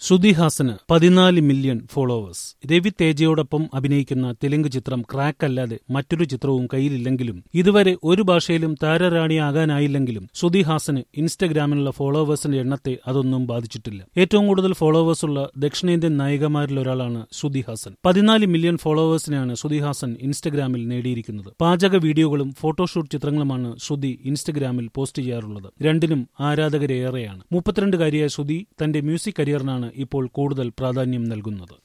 ശ്രുതി ഹാസന് 14 million followers. Ravi തേജയോടൊപ്പം അഭിനയിക്കുന്ന തെലുങ്ക് ചിത്രം ക്രാക്ക് അല്ലാതെ മറ്റൊരു ചിത്രവും കയ്യിലില്ലെങ്കിലും ഇതുവരെ ഒരു ഭാഷയിലും താരറാണിയാകാനായില്ലെങ്കിലും ശ്രുതി ഹാസന് ഇൻസ്റ്റഗ്രാമിലുള്ള ഫോളോവേഴ്സിന്റെ എണ്ണത്തെ അതൊന്നും ബാധിച്ചിട്ടില്ല. ഏറ്റവും കൂടുതൽ ഫോളോവേഴ്സുള്ള ദക്ഷിണേന്ത്യൻ നായികമാരിലൊരാളാണ് ശ്രുതി ഹാസൻ. 14 മില്യൺ ഫോളോവേഴ്സിനെയാണ് ശ്രുതി ഹാസൻ ഇൻസ്റ്റഗ്രാമിൽ നേടിയിരിക്കുന്നത്. പാചക വീഡിയോകളും ഫോട്ടോഷൂട്ട് ചിത്രങ്ങളുമാണ് ശ്രുതി ഇൻസ്റ്റഗ്രാമിൽ പോസ്റ്റ് ചെയ്യാറുള്ളത്. രണ്ടിനും ആരാധകരേറെയാണ്. 32-കാരിയായ ശ്രുതി തന്റെ മ്യൂസിക് കരിയറിനാണ് ഇപ്പോൾ കൂടുതൽ പ്രാധാന്യം നൽകുന്നത്.